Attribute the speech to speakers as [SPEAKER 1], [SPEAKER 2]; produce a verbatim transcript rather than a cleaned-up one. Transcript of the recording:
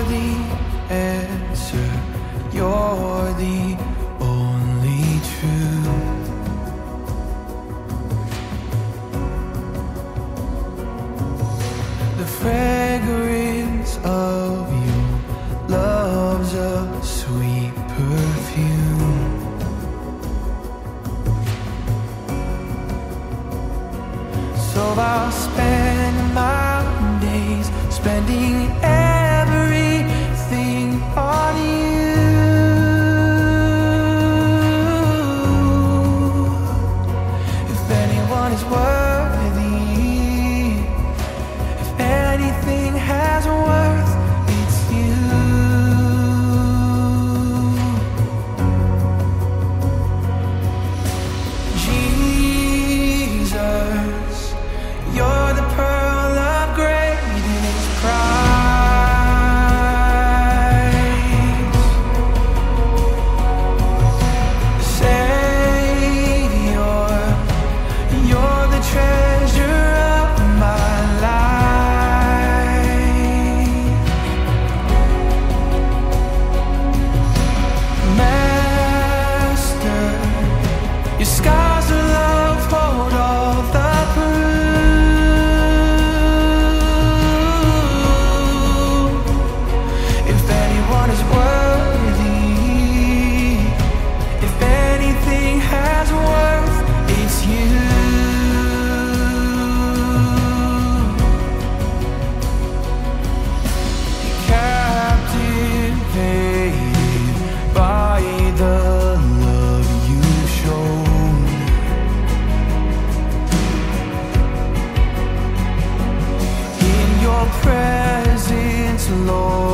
[SPEAKER 1] the answer, you're the only truth. The fragrance of your love's a sweet perfume. So I'll spend my days spending everything on you. If anyone is worthy, if anything has worth, it's you. Jesus, you're the pearl of greatest price. Savior, you're the treasure of my life. Master, your scars of love hold all the proof. If anyone is worthy, if anything has worth, it's you. Captivated by the love you shown. In your presence, Lord,